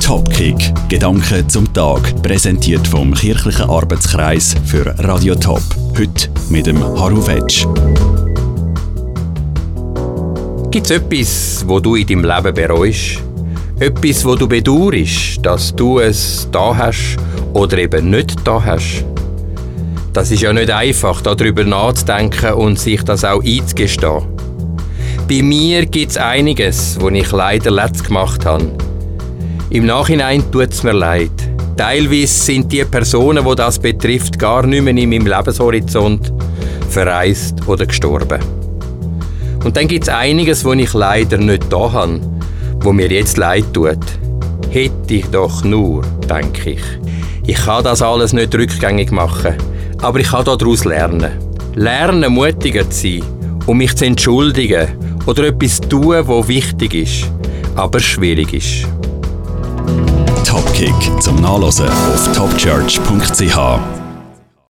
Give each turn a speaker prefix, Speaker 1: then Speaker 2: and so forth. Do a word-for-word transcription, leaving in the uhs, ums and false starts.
Speaker 1: Topkick. Gedanken zum Tag. Präsentiert vom Kirchlichen Arbeitskreis für Radio Top. Heute mit dem Haru Vetsch.
Speaker 2: Gibt es etwas, wo du in deinem Leben bereust? Etwas, wo du bedauerst, dass du es da hast oder eben nicht da hast? Das ist ja nicht einfach, darüber nachzudenken und sich das auch einzugestehen. Bei mir gibt es einiges, wo ich leider letzt gemacht habe. Im Nachhinein tut es mir leid. Teilweise sind die Personen, die das betrifft, gar nicht mehr in meinem Lebenshorizont verreist oder gestorben. Und dann gibt es einiges, wo ich leider nicht da habe, wo mir jetzt leid tut. Hätte ich doch nur, denke ich. Ich kann das alles nicht rückgängig machen, aber ich kann daraus lernen. Lernen, mutiger zu sein und mich zu entschuldigen oder etwas tun, was wichtig ist, aber schwierig ist.
Speaker 1: Topkick zum Nachlesen auf topchurch punkt c h.